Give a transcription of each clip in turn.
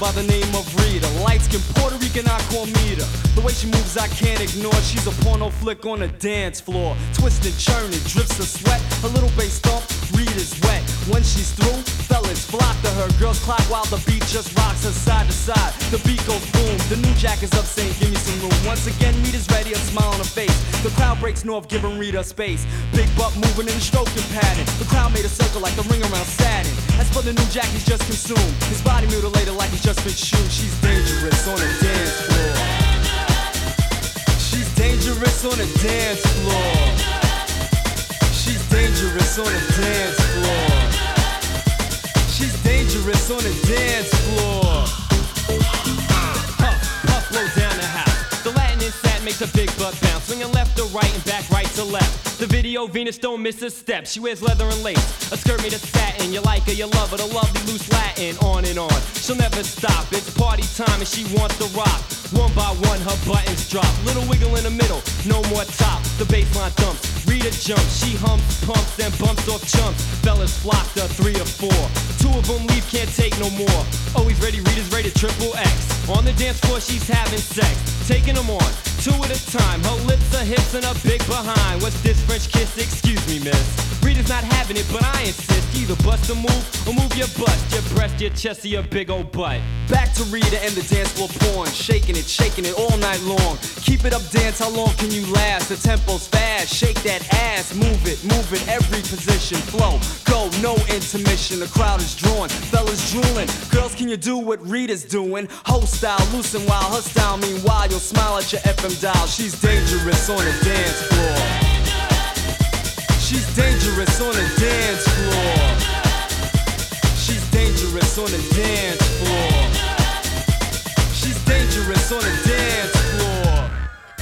by the name of Rita. Light-skinned Puerto Rican, I call Mita. The way she moves, I can't ignore. She's a porno flick on the dance floor. Twisting, churning, drips of sweat. A little bass thump, Rita's wet. When she's through, fellas flock to her. Girls clock while the beat just rocks her side to side. The beat goes boom. The new jack is up saying, give me some room. Once again, Rita's ready, a smile on her face. The crowd breaks north, giving Rita space. Big butt moving in a stroking pattern. The crowd made a circle like the ring around Saturn. As for the new jack, he's just consumed. His body mutilated like he's just been chewed. She's dangerous on the dance floor. She's dangerous on the dance floor. She's dangerous on the dance floor. She's dangerous on the dance floor. Puff, blow down the house. The Latin insat makes a big butt bounce, swinging left to right and back right to left. The video Venus don't miss a step. She wears leather and lace, a skirt made of satin. You like her, you love her, the lovely loose Latin. On and on, she'll never stop. It's party time and she wants to rock. One by one, her buttons drop. Little wiggle in the middle, no more top. The baseline thumps, Rita jumps. She humps, pumps, and bumps off chumps. Fellas flock to 3 or 4. 2 of them leave, can't take no more. Always ready, Rita's rated triple X. On the dance floor, she's having sex, taking them on 2 at a time. Her lips, her hips, and her big behind. What's this French kiss? Excuse me, miss. Rita's not having it, but I insist. Either bust a move or move your bust, your breast, your chest, or your big old butt. Back to Rita and the dance floor porn. Shaking it all night long. Keep it up, dance, how long can you last? The tempo's fast, shake that ass. Move it, every position. Flow, go, no intermission. The crowd is drawn, fellas drooling. Girls, can you do what Rita's doing? Ho style, loose and wild, her style. Meanwhile, you'll smile at your FM dial. She's dangerous on the dance floor. She's dangerous on the dance floor. She's dangerous on the dance floor. She's dangerous on the dance floor.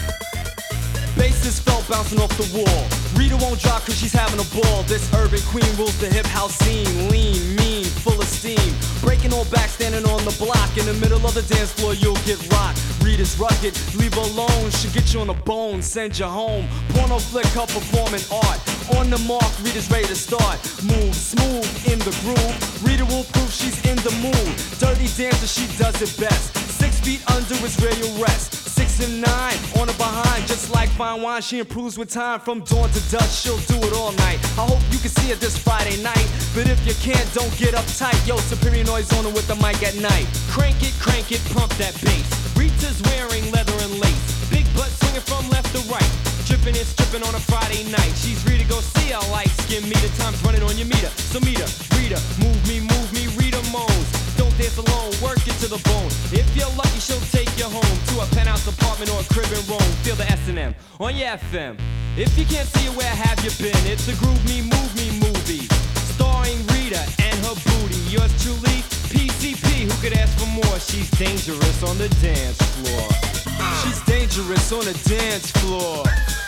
Bass is felt bouncing off the wall. Rita won't drop cause she's having a ball. This urban queen rules the hip house scene. Lean, mean, full of steam. Breaking all back, standing on the block. In the middle of the dance floor, you'll get rocked. Rita's rugged, leave her alone. She'll get you on the bone, send you home. Porno flick, her performing art. On the mark, Rita's ready to start. Move smooth in the groove. Rita will prove she's in the mood. Dirty dancer, she does it best. 6 feet under is where you rest. 6 and 9 on her behind, just like fine wine. She improves with time. From dawn to dusk, she'll do it all night. I hope you can see her this Friday night. But if you can't, don't get uptight. Yo, Superior Noise on her with the mic at night. Crank it, pump that bass. Rita's wearing leather and lace. Big butt swinging from left to right. Tripping and stripping on a Friday night. She's Rita, go see her light skin meter. Time's running on your meter. So meter, Rita, move me, Rita moans. Don't dance alone, work it to the bone. If you're lucky, she'll take you home to a penthouse apartment or a crib in Rome. Feel the S&M on your FM. If you can't see it, where have you been? It's a Groove Me, Move Me movie, starring Rita and her booty. Yours truly, PCP. Who could ask for more? She's dangerous on the dance floor. She's dangerous on the dance floor.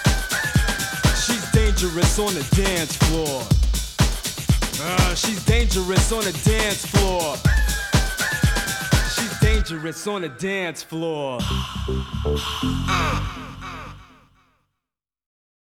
She's dangerous on the dance floor. She's dangerous on the dance floor. She's dangerous on the dance floor.